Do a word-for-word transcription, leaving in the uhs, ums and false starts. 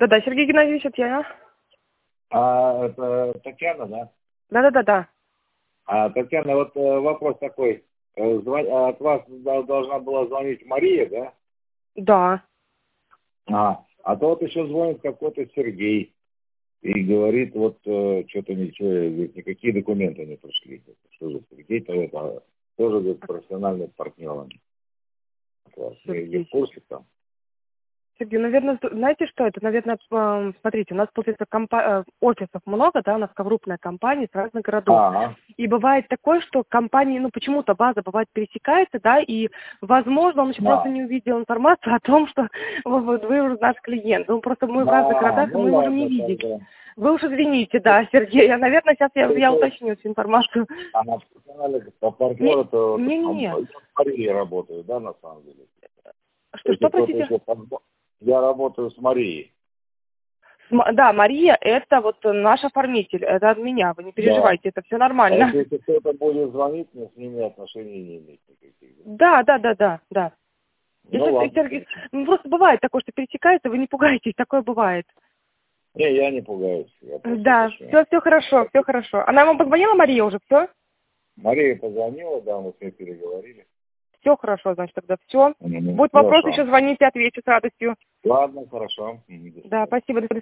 Да-да, Сергей Геннадьевич, это я. А, это Татьяна, да? Да-да-да-да. А, Татьяна, вот э, вопрос такой. Э, зва- От вас до- должна была звонить Мария, да? Да. А, а то вот еще звонит какой-то Сергей и говорит, вот э, что-то ничего, говорит, никакие документы не пришли. Что же Сергей-то это тоже, говорит, профессиональный партнер. Я не в Сергей. курсе там. Сергей, наверное, знаете что это? Наверное, э, смотрите, у нас, получается, компа- э, офисов много, да, у нас крупная компания с разных городов. Ага. И бывает такое, что компании, ну, почему-то база бывает пересекается, да, и, возможно, он еще просто Да. не увидел информацию о том, что вы, вы, вы уже наш клиент. Ну, просто мы в разных Да, городах, и ну мы можем не ладно видеть. тогда. Вы уж извините, да, Сергей. Я, наверное, сейчас я, я Это, уточню эту информацию. а на профессионале по Не, партнеру, то вот, там, не-не-не. я в Марии работаю, да, на самом деле. Что, Если что, кто-то простите? еще там- я работаю с Марией. См- Да, Мария, это вот наш оформитель, это от меня, вы не Да. переживайте, это все А нормально. если, если кто-то будет звонить, мне с ними отношений не иметь никаких. Да, Да? да, да, да, да. Ну Если, ладно, Сергей, хорошо. ну, просто бывает такое, что пересекается, вы не пугайтесь, такое бывает. Не, я не пугаюсь, я просто Да, уточняю. все, все хорошо, все хорошо. Она вам позвонила, Мария, уже все? Мария позвонила, да, мы с ней переговорили. Все хорошо, значит, тогда все. Ну, Будет вопрос, еще хорошо. звоните, отвечу с радостью. Ладно, хорошо. Мгм, до Да, свидания. спасибо, до свидания.